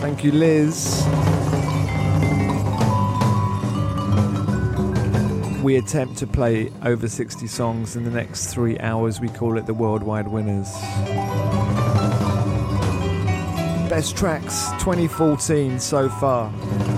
Thank you, Liz. We attempt to play over 60 songs in the next 3 hours. We call it the Worldwide Winners. Best tracks 2014 so far.